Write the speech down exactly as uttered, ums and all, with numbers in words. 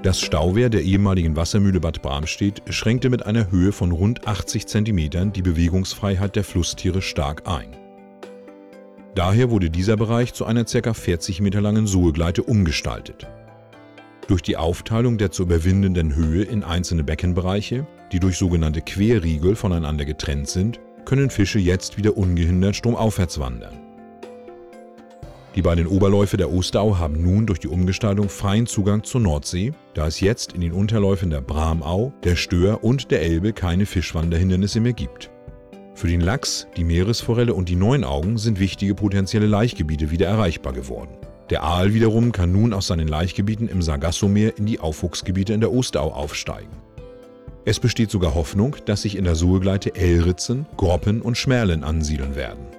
Das Stauwehr der ehemaligen Wassermühle Bad Bramstedt schränkte mit einer Höhe von rund achtzig Zentimetern die Bewegungsfreiheit der Flusstiere stark ein. Daher wurde dieser Bereich zu einer ca. vierzig Meter langen Sohegleite umgestaltet. Durch die Aufteilung der zu überwindenden Höhe in einzelne Beckenbereiche, die durch sogenannte Querriegel voneinander getrennt sind, können Fische jetzt wieder ungehindert stromaufwärts wandern. Die beiden Oberläufe der Osterau haben nun durch die Umgestaltung freien Zugang zur Nordsee, da es jetzt in den Unterläufen der Bramau, der Stör und der Elbe keine Fischwanderhindernisse mehr gibt. Für den Lachs, die Meeresforelle und die Neunaugen sind wichtige potenzielle Laichgebiete wieder erreichbar geworden. Der Aal wiederum kann nun aus seinen Laichgebieten im Sargassomeer in die Aufwuchsgebiete in der Osterau aufsteigen. Es besteht sogar Hoffnung, dass sich in der Sohegleite Elritzen, Groppen und Schmerlen ansiedeln werden.